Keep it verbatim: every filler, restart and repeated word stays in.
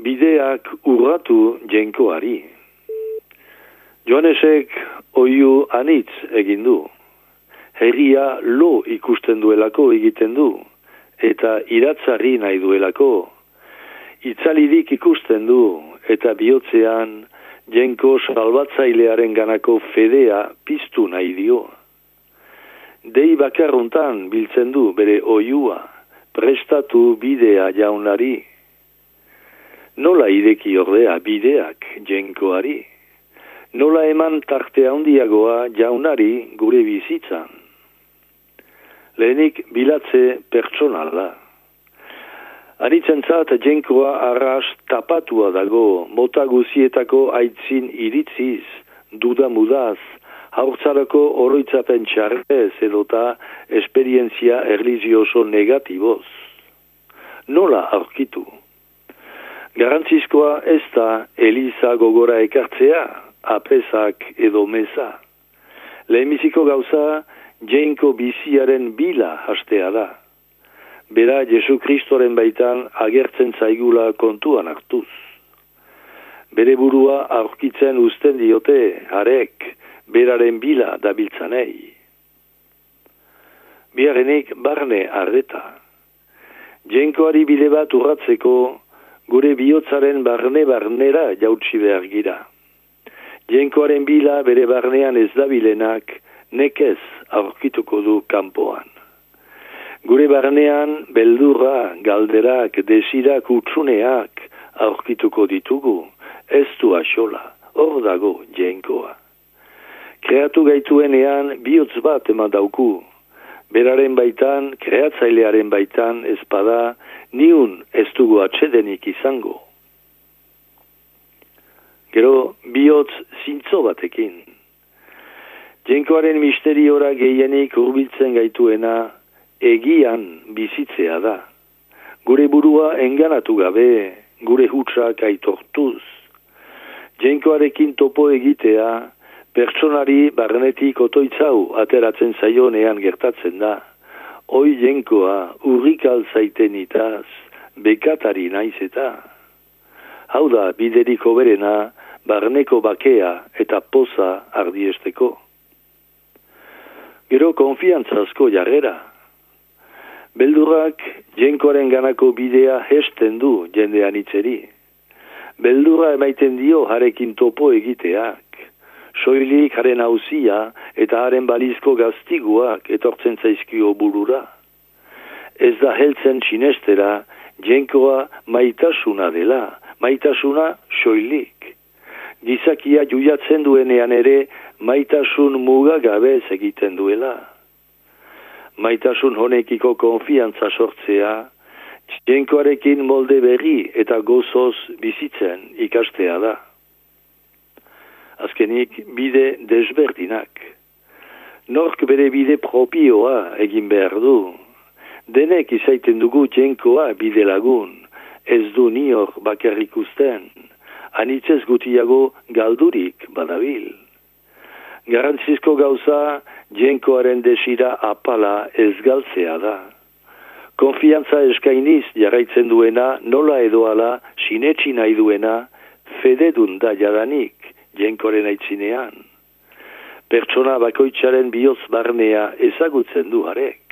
bideak urratu jenkoari. Joanesek oiu anitz egin du. Herria lo ikusten duelako egiten du, eta iratzari nahi duelako. Itzalidik ikusten du, eta bihotzean jenko salbatzailearen ganako fedea piztu nahi dio. Dei bakarruntan biltzen du bere oiua, prestatu bidea jaunari. Nola ireki ordea bideak jenkoari? Nola eman tarte handiagoa jaunari gure bizitzan? Lehenik bilatze pertsonala. Anitzentzat jenkoa arras tapatua dago, mota guzietako aitzin iritziz, duda mudaz, haurtzarako oroitzapen txarrez edota esperientzia erlijioso negatiboz. Nola aurkitu? Garantzizkoa ez da Eliza gogora ekartzea, apesak edo meza. Lehenbiziko gauza, jenko biziaren bila hastea da. Bera Jesu Kristoren baitan agertzen zaigula kontuan hartuz. Bere burua aurkitzen uzten diote, harek, beraren bila dabiltzanei. Biarenik barne arreta. Jenkoari bide bat urratzeko, gure bihotzaren barne-barnera jautsi behar gira. Jenkoaren bila bere barnean ez dabilenak, nekez aurkituko du kanpoan. Gure barnean beldurra, galderak, desirak, utsuneak aurkituko ditugu, ez du axola, hor dago jenkoa. Kreatu gaituenean bihotz bat eman dauku, beraren baitan, kreatzailearen baitan ezpada, niun ez dugu atsedenik izango. Gero bihotz zintzo batekin. Jenkoaren misteriora gehienik hurbiltzen gaituena, egian bizitzea da. Gure burua enganatu gabe, gure hutsak aitortuz. Jenkoarekin topo egitea, pertsonari barnetik otoitzau ateratzen zaionean gertatzen da. Oi jenkoa urrikal zaiten itaz, bekatari naiz eta. Hau da biderik hoberena, barneko bakea eta poza ardiesteko. Gero konfiantzazko jarrera. Beldurrak jenkoaren ganako bidea hesten du jendean itzeri. Beldurra emaiten dio harekin topo egiteak. Soilik haren hauzia eta haren balizko gaztiguak etortzen zaizkio burura. Ez da heltzen sinestera jenkoa maitasuna dela, maitasuna soilik. Gizakia juiatzen duenean ere maitasun mugagabez egiten duela. Maitasun honekiko konfiantza sortzea, jenkoarekin molde berri eta gozoz bizitzen ikastea da. Azkenik bide desberdinak. Nork bere bide propioa egin behar du. Denek izaiten dugu jenkoa bide lagun, ez du nior bakarrik usten, anitzez gutiago galdurik badabil. Garantzizko gauza, jenkoaren desira apala ez galtzea da. Konfiantza eskainiz jarraitzen duena, nola edoala, sinetsi nahi duena, fededun da jadanik, jenkoren aitzinean. Pertsona bakoitzaren bihotz barnea ezagutzen du harek.